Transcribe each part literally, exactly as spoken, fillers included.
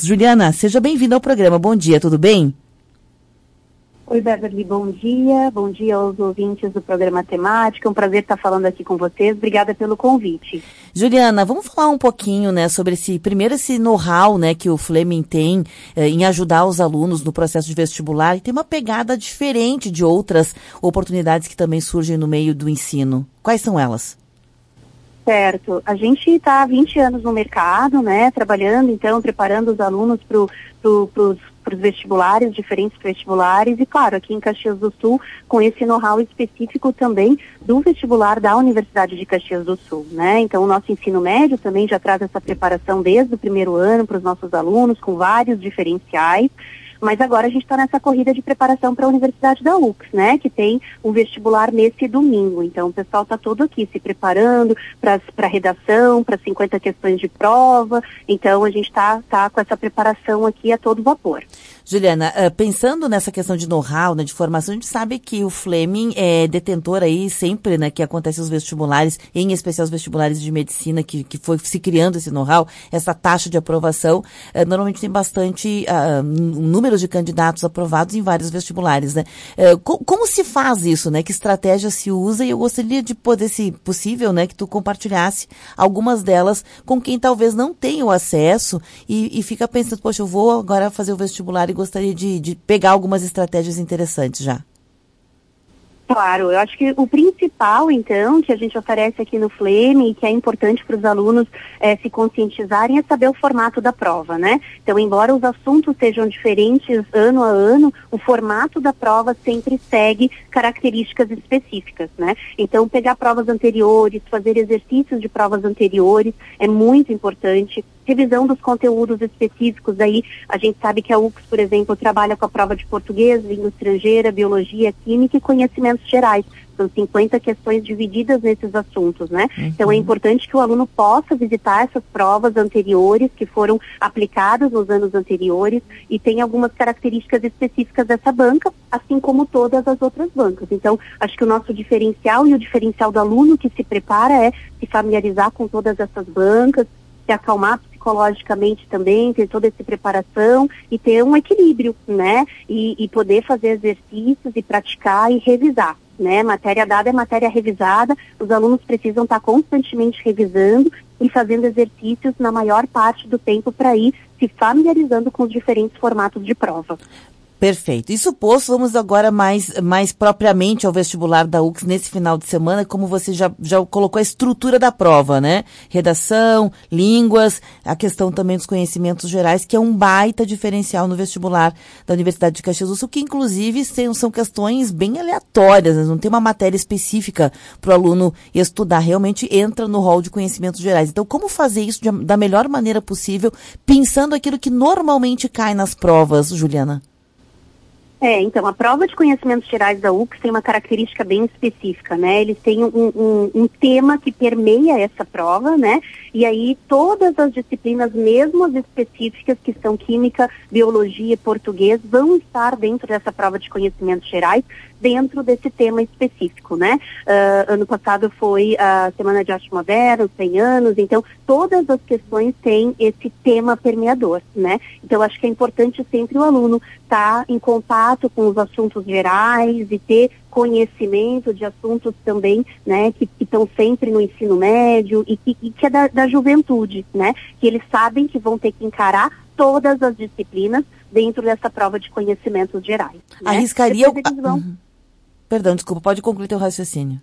Juliana, seja bem-vinda ao programa. Bom dia, tudo bem? Oi, Beverly, bom dia. Bom dia aos ouvintes do programa Temática. É um prazer estar falando aqui com vocês. Obrigada pelo convite. Juliana, vamos falar um pouquinho, né, sobre esse, primeiro esse know-how, né, que o Fleming tem eh, em ajudar os alunos no processo de vestibular, e tem uma pegada diferente de outras oportunidades que também surgem no meio do ensino. Quais são elas? Certo. A gente está há vinte anos no mercado, né, trabalhando, então, preparando os alunos para pro, pro, para os vestibulares, diferentes vestibulares, e claro, aqui em Caxias do Sul, com esse know-how específico também do vestibular da Universidade de Caxias do Sul, né? Então, o nosso ensino médio também já traz essa preparação desde o primeiro ano para os nossos alunos, com vários diferenciais. Mas agora a gente está nessa corrida de preparação para a Universidade da U C S, né, que tem o vestibular nesse domingo. Então, o pessoal está todo aqui se preparando para a redação, para cinquenta questões de prova. Então, a gente está tá com essa preparação aqui a todo vapor. Juliana, uh, pensando nessa questão de know-how, né, de formação, a gente sabe que o Fleming é detentor aí sempre, né, que acontece os vestibulares, em especial os vestibulares de medicina, que, que foi se criando esse know-how, essa taxa de aprovação, uh, normalmente tem bastante uh, número de candidatos aprovados em vários vestibulares, né? Uh, co- como se faz isso, né? Que estratégia se usa? E eu gostaria de poder, se possível, né, que tu compartilhasse algumas delas com quem talvez não tenha o acesso e, e fica pensando, poxa, eu vou agora fazer o vestibular e gostaria de, de pegar algumas estratégias interessantes já. Claro, eu acho que o principal, então, que a gente oferece aqui no Fleming e que é importante para os alunos é, se conscientizarem é saber o formato da prova, né? Então, embora os assuntos sejam diferentes ano a ano, o formato da prova sempre segue características específicas, né? Então, pegar provas anteriores, fazer exercícios de provas anteriores é muito importante. Revisão dos conteúdos específicos, aí a gente sabe que a U C S, por exemplo, trabalha com a prova de português, língua estrangeira, biologia, química e conhecimentos gerais. São cinquenta questões divididas nesses assuntos, né? Uhum. Então é importante que o aluno possa visitar essas provas anteriores que foram aplicadas nos anos anteriores e tem algumas características específicas dessa banca, assim como todas as outras bancas. Então, acho que o nosso diferencial e o diferencial do aluno que se prepara é se familiarizar com todas essas bancas, se acalmar psicologicamente também, ter toda essa preparação e ter um equilíbrio, né? E, e poder fazer exercícios e praticar e revisar, né? Matéria dada é matéria revisada, os alunos precisam estar constantemente revisando e fazendo exercícios na maior parte do tempo para ir se familiarizando com os diferentes formatos de prova. Perfeito. Isso posto, vamos agora mais, mais propriamente ao vestibular da U C S nesse final de semana, como você já, já colocou a estrutura da prova, né? Redação, línguas, a questão também dos conhecimentos gerais, que é um baita diferencial no vestibular da Universidade de Caxias do Sul, que inclusive são, são questões bem aleatórias, né? Não tem uma matéria específica para o aluno estudar, realmente entra no rol de conhecimentos gerais. Então, como fazer isso de, da melhor maneira possível, pensando aquilo que normalmente cai nas provas, Juliana? É, então, a prova de conhecimentos gerais da U C S tem uma característica bem específica, né? Eles têm um, um, um tema que permeia essa prova, né? E aí todas as disciplinas, mesmo as específicas, que são química, biologia e português, vão estar dentro dessa prova de conhecimentos gerais, dentro desse tema específico, né? Uh, ano passado foi a Semana de Arte Moderna, os cem anos, então todas as questões têm esse tema permeador, né? Então acho que é importante sempre o aluno estar em contato com os assuntos gerais e ter conhecimento de assuntos também, né, que estão sempre no ensino médio e que, e que é da, da juventude, né? Que eles sabem que vão ter que encarar todas as disciplinas dentro dessa prova de conhecimentos gerais. Né? Arriscaria... Depois eles vão... Uhum. Perdão, desculpa, pode concluir teu raciocínio.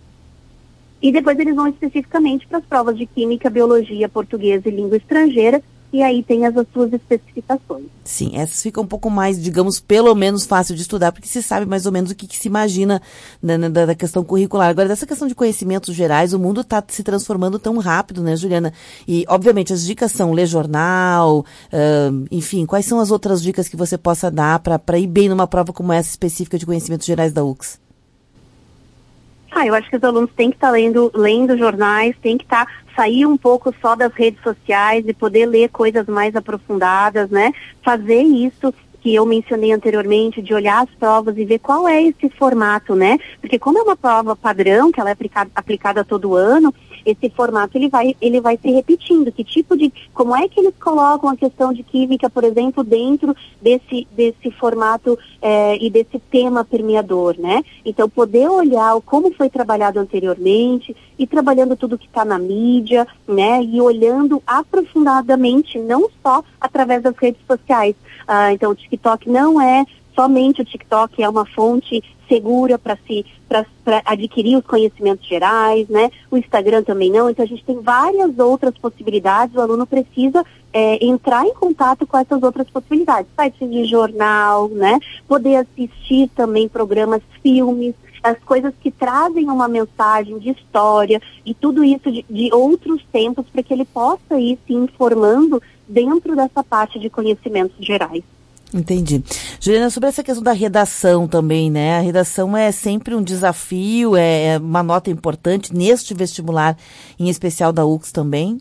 E depois eles vão especificamente para as provas de química, biologia, português e língua estrangeira, e aí tem as, as suas especificações. Sim, essas ficam um pouco mais, digamos, pelo menos fácil de estudar, porque se sabe mais ou menos o que, que se imagina né, da, da questão curricular. Agora, dessa questão de conhecimentos gerais, o mundo está se transformando tão rápido, né, Juliana? E, obviamente, as dicas são ler jornal, uh, enfim, quais são as outras dicas que você possa dar para ir bem numa prova como essa específica de conhecimentos gerais da U C S? Ah, eu acho que os alunos têm que estar tá lendo, lendo jornais, têm que estar, tá, sair um pouco só das redes sociais e poder ler coisas mais aprofundadas, né? Fazer isso que eu mencionei anteriormente, de olhar as provas e ver qual é esse formato, né? Porque como é uma prova padrão, que ela é aplicada, aplicada todo ano, esse formato ele vai, ele vai se repetindo. Que tipo de, como é que eles colocam a questão de química, por exemplo, dentro desse, desse formato é, e desse tema permeador, né? Então, poder olhar como foi trabalhado anteriormente e trabalhando tudo que está na mídia, né? E olhando aprofundadamente, não só através das redes sociais. Ah, então, o TikTok não é somente o TikTok, é uma fonte segura para se para adquirir os conhecimentos gerais, né? O Instagram também não. Então, a gente tem várias outras possibilidades. O aluno precisa é, entrar em contato com essas outras possibilidades. Sites de jornal, né? Poder assistir também programas, filmes, as coisas que trazem uma mensagem de história e tudo isso de, de outros tempos para que ele possa ir se informando dentro dessa parte de conhecimentos gerais. Entendi. Juliana, sobre essa questão da redação também, né? A redação é sempre um desafio, é uma nota importante neste vestibular, em especial da U F S também?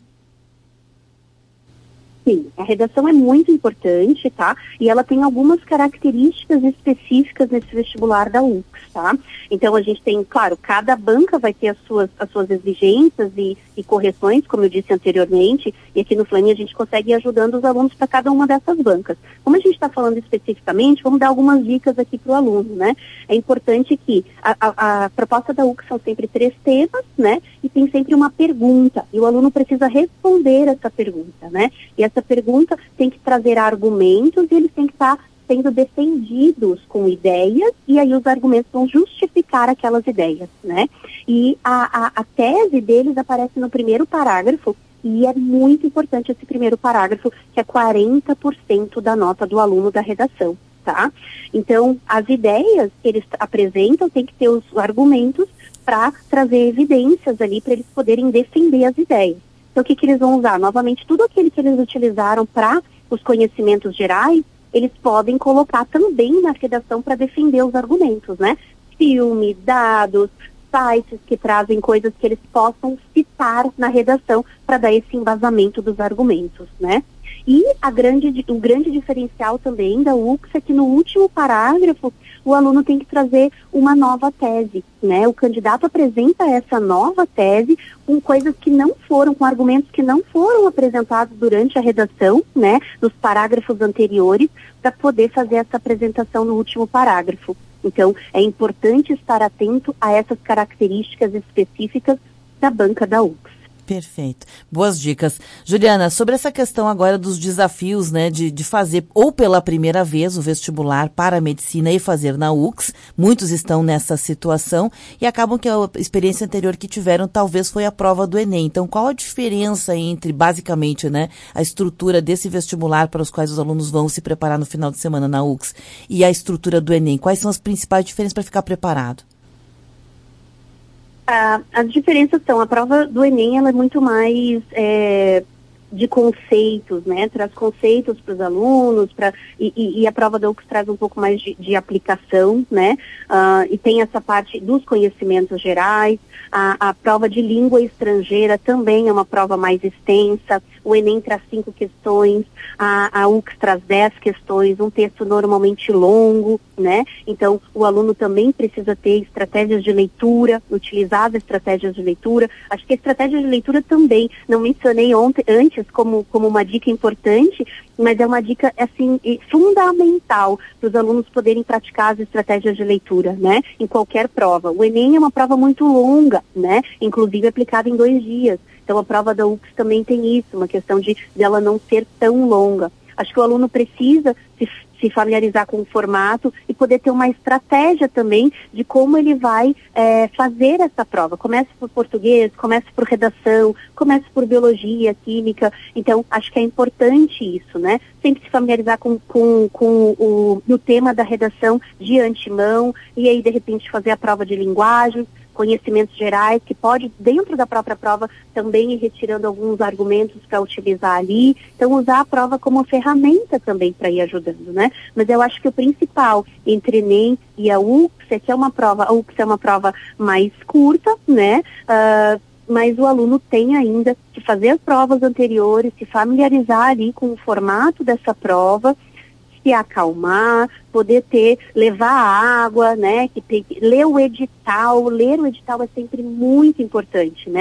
Sim, a redação é muito importante, tá? E ela tem algumas características específicas nesse vestibular da U F S, tá? Então, a gente tem, claro, cada banca vai ter as suas, as suas exigências e, e correções, como eu disse anteriormente, e aqui no Flame a gente consegue ir ajudando os alunos para cada uma dessas bancas. Como a gente está falando especificamente, vamos dar algumas dicas aqui para o aluno, né? É importante que a, a, a proposta da U F S são sempre três temas, né? E tem sempre uma pergunta, e o aluno precisa responder essa pergunta, né? E essa pergunta tem que trazer argumentos e eles têm que estar sendo defendidos com ideias, e aí os argumentos vão justificar aquelas ideias, né? E a, a, a tese deles aparece no primeiro parágrafo, e é muito importante esse primeiro parágrafo, que é quarenta por cento da nota do aluno da redação, tá? Então, as ideias que eles apresentam tem que ter os argumentos para trazer evidências ali, para eles poderem defender as ideias. Então, o que, que eles vão usar? Novamente, tudo aquilo que eles utilizaram para os conhecimentos gerais, eles podem colocar também na redação para defender os argumentos, né? Filme, dados, sites que trazem coisas que eles possam citar na redação para dar esse embasamento dos argumentos, né? E a grande, o grande diferencial também da U F S é que no último parágrafo o aluno tem que trazer uma nova tese, né? O candidato apresenta essa nova tese com coisas que não foram, com argumentos que não foram apresentados durante a redação, né? Nos parágrafos anteriores, para poder fazer essa apresentação no último parágrafo. Então, é importante estar atento a essas características específicas da banca da U F S. Perfeito. Boas dicas. Juliana, sobre essa questão agora dos desafios, né, de, de fazer ou pela primeira vez o vestibular para a medicina e fazer na U F S, muitos estão nessa situação e acabam que a experiência anterior que tiveram talvez foi a prova do Enem. Então, qual a diferença entre, basicamente, né, a estrutura desse vestibular para os quais os alunos vão se preparar no final de semana na U F S e a estrutura do Enem? Quais são as principais diferenças para ficar preparado? Ah, as diferenças são, a prova do Enem ela é muito mais é, de conceitos, né? Traz conceitos para os alunos, pra, e, e, e a prova da U F S traz um pouco mais de, de aplicação, né? Ah, e tem essa parte dos conhecimentos gerais. A, a prova de língua estrangeira também é uma prova mais extensa. O Enem traz cinco questões, a, a U F S traz dez questões, um texto normalmente longo, né? Então, o aluno também precisa ter estratégias de leitura, utilizar as estratégias de leitura. Acho que a estratégia de leitura também, não mencionei ontem, antes como, como uma dica importante, mas é uma dica, assim, fundamental para os alunos poderem praticar as estratégias de leitura, né? Em qualquer prova. O Enem é uma prova muito longa, né? Inclusive aplicada em dois dias. Então, a prova da U F S também tem isso, uma questão de dela não ser tão longa. Acho que o aluno precisa se, se familiarizar com o formato e poder ter uma estratégia também de como ele vai é, fazer essa prova. Comece por português, comece por redação, comece por biologia, química. Então, acho que é importante isso, né? Sempre se familiarizar com, com, com o, o tema da redação de antemão e aí, de repente, fazer a prova de linguagem, conhecimentos gerais, que pode, dentro da própria prova, também ir retirando alguns argumentos para utilizar ali. Então, usar a prova como ferramenta também para ir ajudando, né? Mas eu acho que o principal entre Enem e a U F S é que é uma prova, a U F S é uma prova mais curta, né? Uh, mas o aluno tem ainda que fazer as provas anteriores, se familiarizar ali com o formato dessa prova, se acalmar, poder ter, levar água, né, que tem, ler o edital, ler o edital é sempre muito importante, né,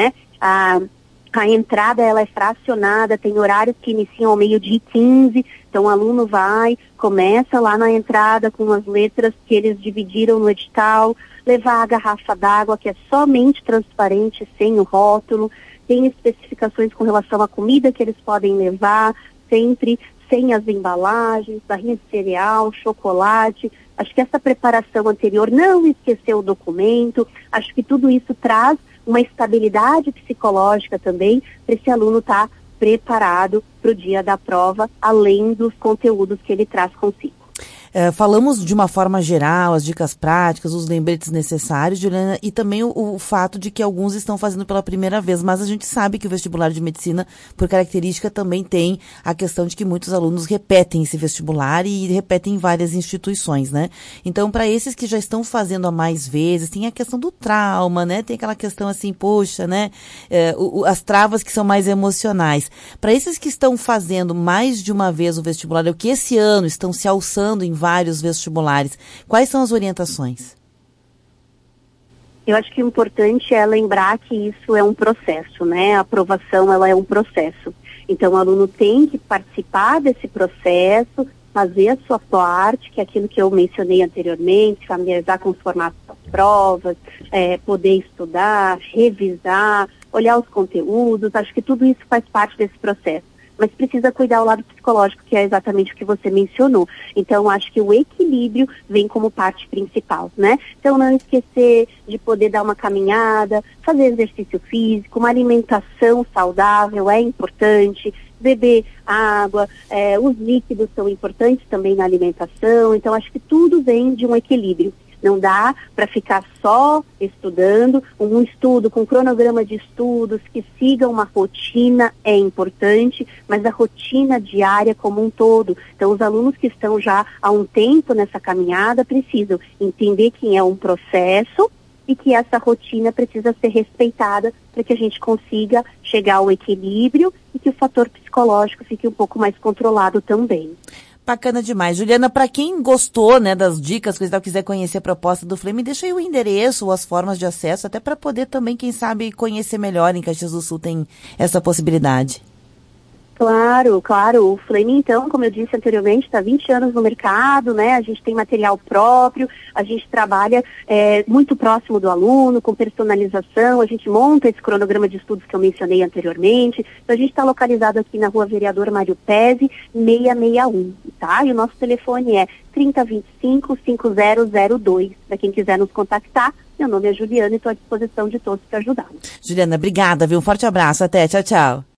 a, a entrada ela é fracionada, tem horários que iniciam ao meio-dia e quinze, então o aluno vai, começa lá na entrada com as letras que eles dividiram no edital, levar a garrafa d'água que é somente transparente, sem o rótulo, tem especificações com relação à comida que eles podem levar, sempre sem as embalagens, barrinha de cereal, chocolate. Acho que essa preparação anterior, não esquecer o documento, acho que tudo isso traz uma estabilidade psicológica também para esse aluno estar preparado para o dia da prova, além dos conteúdos que ele traz consigo. É, falamos de uma forma geral, as dicas práticas, os lembretes necessários, Juliana, e também o, o fato de que alguns estão fazendo pela primeira vez, mas a gente sabe que o vestibular de medicina, por característica, também tem a questão de que muitos alunos repetem esse vestibular e repetem em várias instituições, né? Então, para esses que já estão fazendo há mais vezes, tem a questão do trauma, né? Tem aquela questão assim, poxa, né? É, o, o, as travas que são mais emocionais. Para esses que estão fazendo mais de uma vez o vestibular, ou que esse ano estão se alçando em vários vestibulares, quais são as orientações? Eu acho que o importante é lembrar que isso é um processo, né? A aprovação, ela é um processo. Então, o aluno tem que participar desse processo, fazer a sua parte, que é aquilo que eu mencionei anteriormente, familiarizar com os formatos das provas, é, poder estudar, revisar, olhar os conteúdos. Acho que tudo isso faz parte desse processo. Mas precisa cuidar do lado psicológico, que é exatamente o que você mencionou. Então, acho que o equilíbrio vem como parte principal, né? Então, não esquecer de poder dar uma caminhada, fazer exercício físico, uma alimentação saudável é importante, beber água, é, os líquidos são importantes também na alimentação. Então, acho que tudo vem de um equilíbrio. Não dá para ficar só estudando. Um estudo com cronograma de estudos que siga uma rotina é importante, mas a rotina diária como um todo. Então, os alunos que estão já há um tempo nessa caminhada precisam entender que é um processo e que essa rotina precisa ser respeitada para que a gente consiga chegar ao equilíbrio e que o fator psicológico fique um pouco mais controlado também. Bacana demais. Juliana, para quem gostou, né, das dicas, coisa tal, quiser conhecer a proposta do Flame, deixa aí o endereço ou as formas de acesso, até para poder também, quem sabe, conhecer melhor. Em Caxias do Sul tem essa possibilidade. Claro, claro. O Flame, então, como eu disse anteriormente, está há vinte anos no mercado, né? A gente tem material próprio, a gente trabalha é, muito próximo do aluno, com personalização, a gente monta esse cronograma de estudos que eu mencionei anteriormente. Então, a gente está localizado aqui na Rua Vereador Mário Pezzi, seiscentos e sessenta e um, tá? E o nosso telefone é trinta, vinte e cinco, cinquenta zero dois. Para quem quiser nos contactar, meu nome é Juliana e estou à disposição de todos para ajudar. Juliana, obrigada, viu? Um forte abraço. Até, tchau, tchau.